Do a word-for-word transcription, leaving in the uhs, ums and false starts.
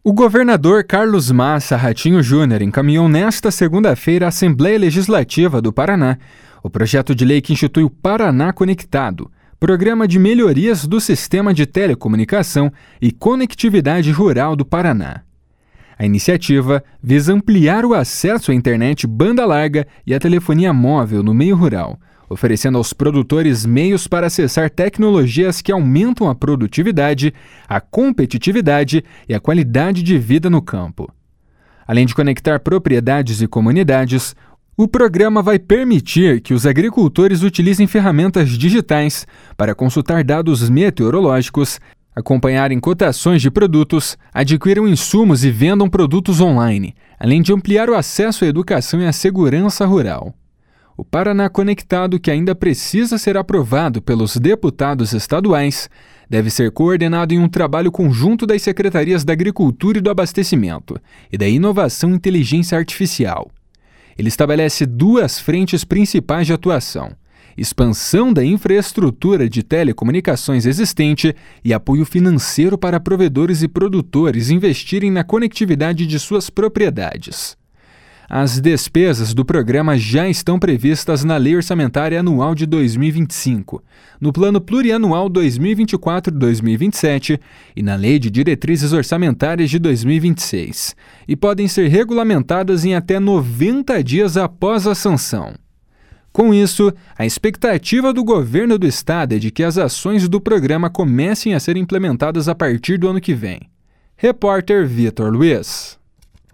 O governador Carlos Massa Ratinho Júnior encaminhou nesta segunda-feira à Assembleia Legislativa do Paraná o projeto de lei que institui o Paraná Conectado, Programa de Melhorias do Sistema de Telecomunicação e Conectividade Rural do Paraná. A iniciativa visa ampliar o acesso à internet banda larga e à telefonia móvel no meio rural, oferecendo aos produtores meios para acessar tecnologias que aumentam a produtividade, a competitividade e a qualidade de vida no campo. Além de conectar propriedades e comunidades, o programa vai permitir que os agricultores utilizem ferramentas digitais para consultar dados meteorológicos, acompanharem cotações de produtos, adquiram insumos e vendam produtos online, além de ampliar o acesso à educação e à segurança rural. O Paraná Conectado, que ainda precisa ser aprovado pelos deputados estaduais, deve ser coordenado em um trabalho conjunto das Secretarias da Agricultura e do Abastecimento e da Inovação e Inteligência Artificial. Ele estabelece duas frentes principais de atuação: expansão da infraestrutura de telecomunicações existente e apoio financeiro para provedores e produtores investirem na conectividade de suas propriedades. As despesas do programa já estão previstas na Lei Orçamentária Anual de dois mil e vinte e cinco, no Plano Plurianual dois mil e vinte e quatro a dois mil e vinte e sete e na Lei de Diretrizes Orçamentárias de dois mil e vinte e seis, e podem ser regulamentadas em até noventa dias após a sanção. Com isso, a expectativa do governo do estado é de que as ações do programa comecem a ser implementadas a partir do ano que vem. Repórter Vitor Luiz.